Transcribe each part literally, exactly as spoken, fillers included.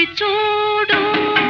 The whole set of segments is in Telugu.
చూడు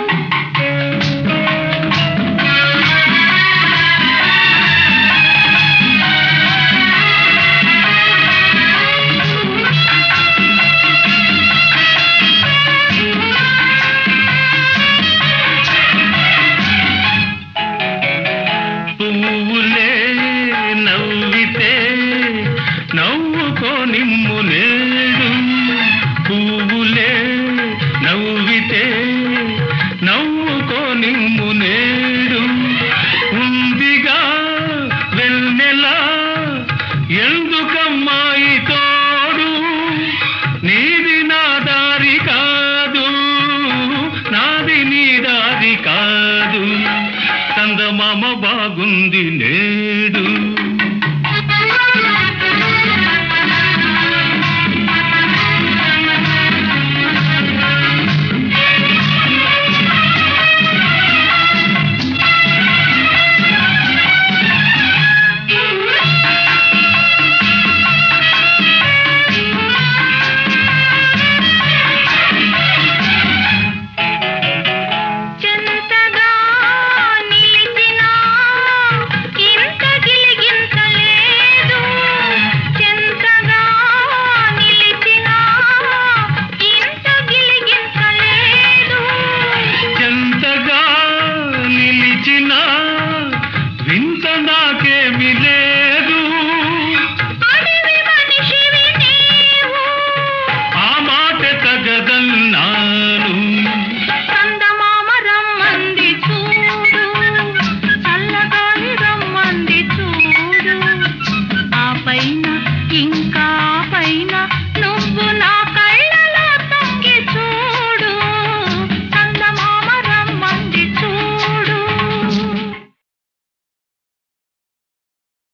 పువ్వులే నవ్వితే నవ్వుకో నిమ్ము నేడు పువ్వులే నవ్వితే నవ్వుకో నిమ్ము నేడు ఉందిగా వెన్నెలా ఎందుకమ్మాయి తోడు నీది నా దారి కాదు నాది నీ దారి కాదు చందమామ బాగుంది నేడు వింత నాకేమి లేదు ఆ మాట తగదన్నాను చందమామ రమ్మంది చూడు చల్లగాలి రమ్మంది చూడు ఆ పైన